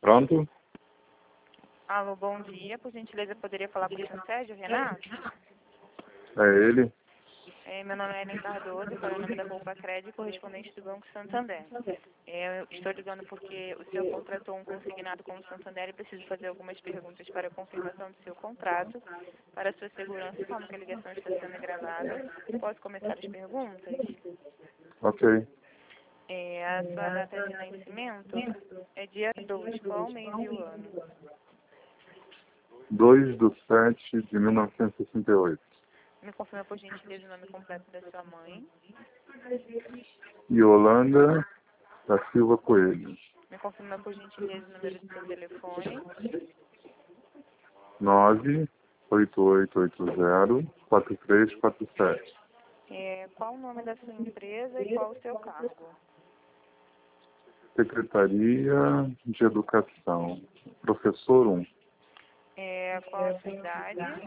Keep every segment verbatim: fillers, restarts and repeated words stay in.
Pronto? Alô, bom dia. Por gentileza, poderia falar com o senhor Sérgio Renato? É ele? É, meu nome é Ellen Cardoso, para o nome da Poupa Crédito, correspondente do Banco Santander. É, eu estou ligando porque o senhor contratou um consignado com o Santander e preciso fazer algumas perguntas para a confirmação do seu contrato. Para a sua segurança, informo que a ligação está sendo gravada. Posso começar as perguntas? Ok. É, a sua data de nascimento é dia dois. Qual o mês e o ano? dois de sete de mil novecentos e sessenta e oito. Me confirma, por gentileza, o nome completo da sua mãe. Yolanda da Silva Coelho. Me confirma, por gentileza, o número do seu telefone. nove oito oito oito zero quatro três quatro sete. É, qual o nome da sua empresa e qual o seu cargo? Secretaria de Educação. Professor um. É, qual a sua idade?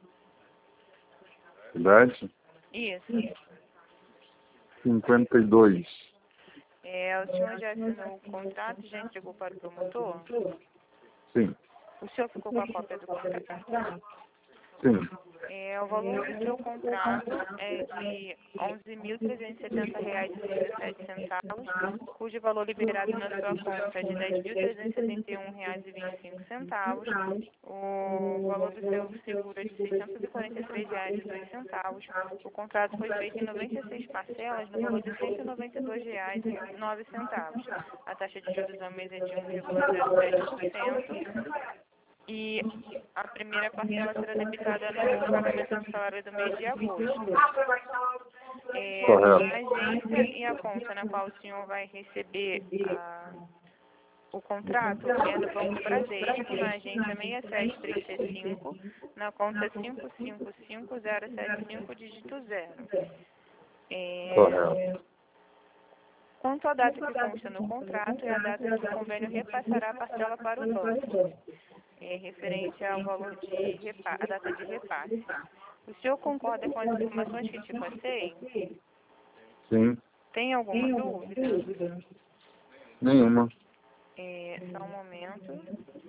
Idade? Isso. cinquenta e dois. É, o senhor já assinou o contrato e já entregou para o promotor? Sim. O senhor ficou com a cópia do contrato? Sim. É, o valor do seu contrato é de onze mil trezentos e setenta reais e sessenta e sete centavos, cujo valor liberado na sua conta é de dez mil trezentos e setenta e um reais e vinte e cinco centavos. O valor do seu seguro é de seiscentos e quarenta e três reais e dois centavos. O contrato foi feito em noventa e seis parcelas no valor de cento e noventa e dois reais e nove centavos. A taxa de juros ao mês é de um vírgula zero sete por cento. E a primeira parcela será debitada no pagamento do salário do mês de agosto. É, Correto. a agência e a conta na qual o senhor vai receber a, o contrato é do Banco Bradesco, na agência seis sete três cinco, na conta cinco cinco cinco zero sete cinco, dígito zero. É, Correto. quanto à data que consta no contrato, é a data que o convênio repassará a parcela para o banco. É referente ao valor de repa a data de repasse. O senhor concorda com as informações que te passei? Sim. Tem alguma dúvida? Nenhuma. É, só um momento.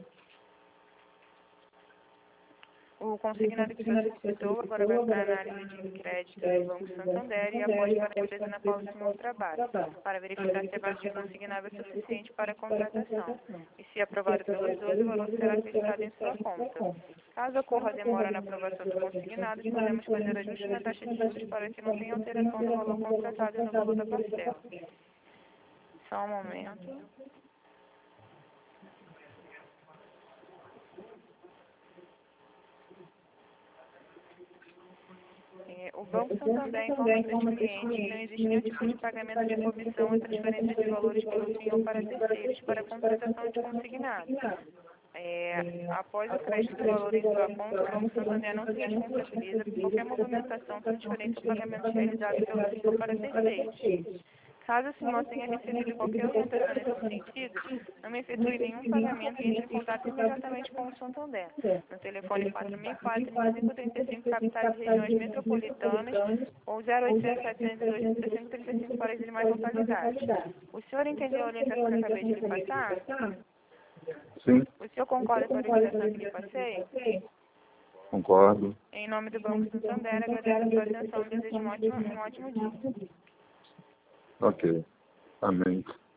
O consignado que solicitou agora vai para a análise de crédito do Banco Santander e após para a empresa na qual o senhor trabalha, para verificar se a base de consignável é suficiente para a contratação. E se aprovado pelos dois, o valor será acreditado em sua conta. Caso ocorra demora na aprovação do consignado, podemos fazer ajuste na taxa de juros para que não tenha alteração no valor contratado e no valor da parcela. Só um momento. É, o Banco Santander informa seus clientes que não existe nenhum tipo de pagamento de comissão ou transferência de valores pelo senhor para terceiros para a contratação de consignado. É, após o crédito do valor em sua conta, o Banco Santander não se responsabiliza por qualquer movimentação, transferência ou pagamentos realizados pelo senhor para terceiros. Caso o senhor tenha recebido qualquer orientação nesse sentido, não efetue nenhum pagamento e entre em contato imediatamente com o Santander, no telefone quatro mil e quatro, cinco três cinco, capitais e regiões metropolitanas, ou zero oitocentos, setecentos e dois, trinta e cinco, trinta e cinco para as demais localidades. O senhor entendeu a orientação que acabei de lhe passar? Sim. O senhor concorda com a orientação que lhe passei? Concordo. Em nome do Banco Santander, agradeço a sua atenção e desejo um ótimo, um ótimo dia. Ok. Amém.